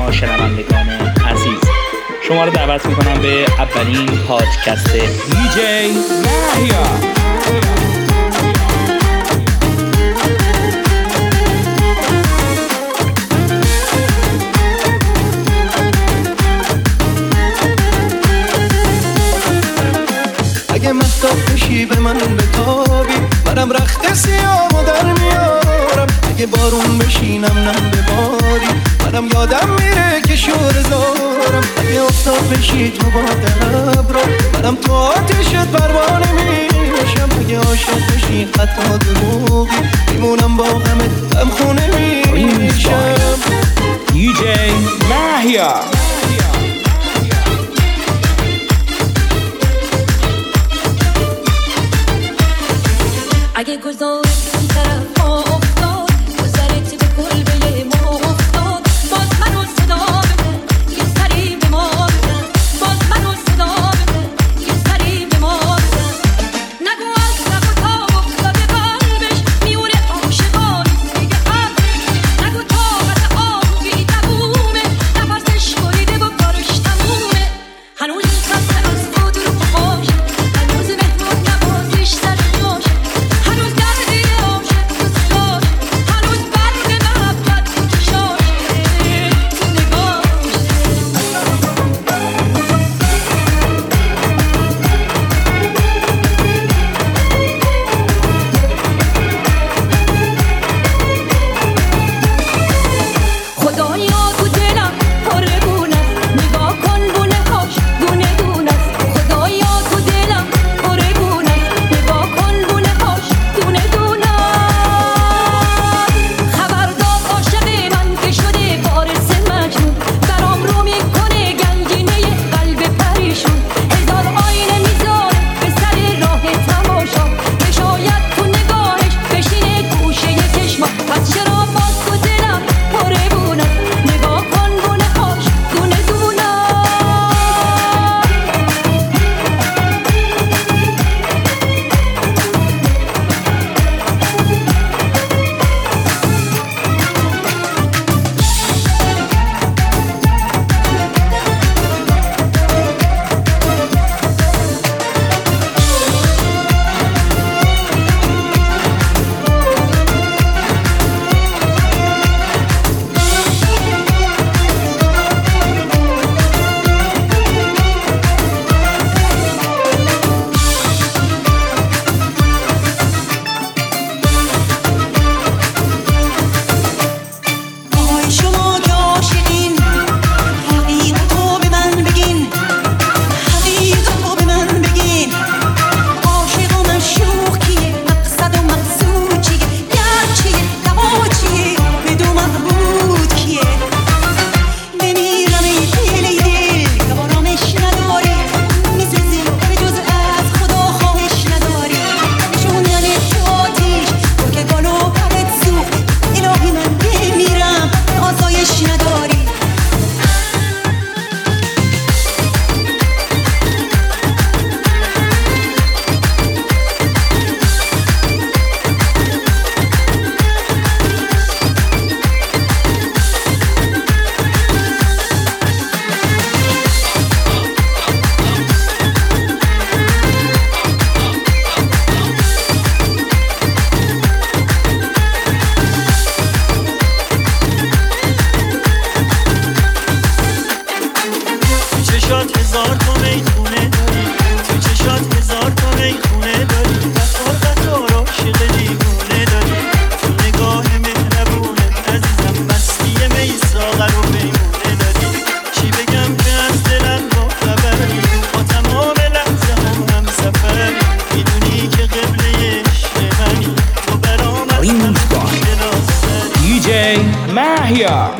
شما شنوندگان عزیز. شما رو دعوت میکنم به اولین پادکست دیجی مهیا. اگه مستاب بشی به من بتابی، منم رخت سیامو در میارم. اگه بارون بشینم نم بباری، منم یادم میره که شور زارم. اگه افتاد بشی تو با دلب را، منم تو آتشت پروانه میشم. اگه عاشق بشی حتی دروغی، میمونم با غمت هم خونه میشم. دیجی مهیا. اگه گذار این طرف افتاد، گذرت به کلبه ما افتاد، باز منو صدا بده یه سری به ما بزن. باز منو صدا بده یه سری به ما بزن. نگو از لب و تاب افتاده قلبش، میونه عاشقانی دیگه قلبش. نگو طاقت آهو بی دوومه، نفسش بریده و کارش تمومه. هنوز خسته از خود رو پاشه، هنوز مهمون نوازش سر جاشه. هنوز دردی عاشق تو سراشه، هنوز برگ محبت تو چشاشه، تو نگاشه. خدایا تو دلم پره بونه، نگاه کن بونه هاش دونه دونه. خدایا تو دلم پره بونه، نگاه کن بونه هاش دونه دونه. خبردار عاشق من که شده وارث مجنون، برام رو میکنه گنجینه قلب پریشون. هزار آینه میذاره به سر راه تماشا، که شاید تو نگاهش بشینه گوشه چشما. پس چرا باز تو دلم پره بونه، نگاه کن بونه هاش دونه دونه. آی شما که عاشقین، حقیقتو به من بگین، حقیقتو به من بگین. عاشق و معشوق کیه، مقصد و مقصود چیه، درد چیه، دوا چیه، بدون مقبود کیه. بمیرم ای دل ای دل که آرامش نداری، میسوزی به جز از خدا خواهش نداری. نشوندن تو آتیش تو که گل و پرت سوخت، الهی من بمیرم آسایش نداری. تو چشات هزار تا میخونه داری، تو چشات هزار تا میخونه داری. قطار قطار عاشق دیوونه داری، تو نگاه مهربونه عزیزم مستی می ساغر و میمونه داری. چی بگم که از دلم با خبری، با تمام لحظه هم سفری. میدونی که قبله عشق منی، تو برام از همه دلاسری. دیجی مهیا.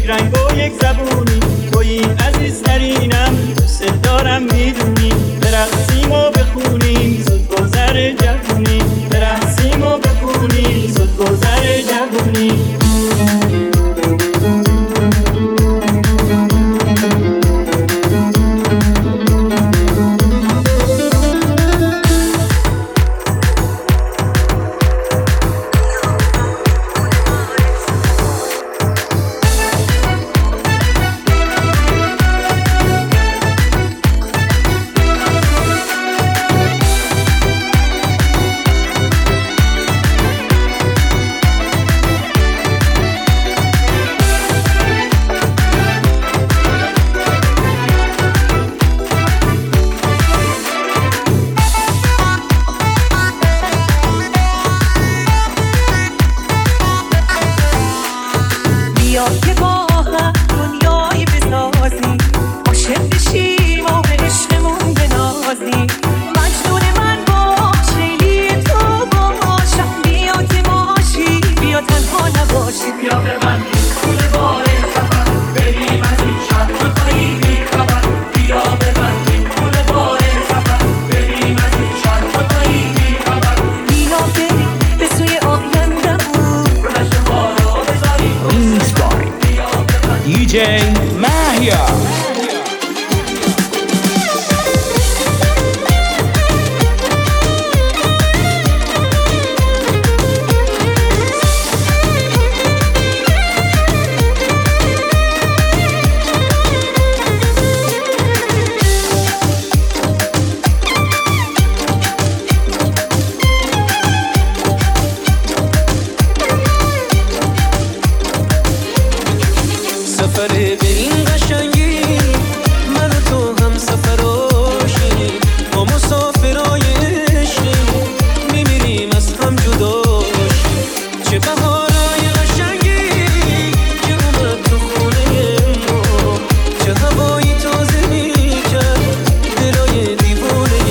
یک رنگ و یک زبونی، توی عزیزترینم، دوست دارم میدونی. برقصیم و بخونیم زود گذر جوونی، برقصیم و بخونیم زود گذر جوونی. DJ مهیار. سفره به این قشنگی من و تو هم سفراشیم، ما مسافرای عشقیم، میمیریم از هم جداشیم. چه بهارای قشنگی که اومد تو خونه ما، چه هوایی تازه میکرد دلای دیوانه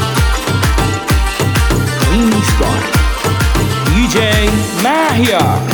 DJ مهیار.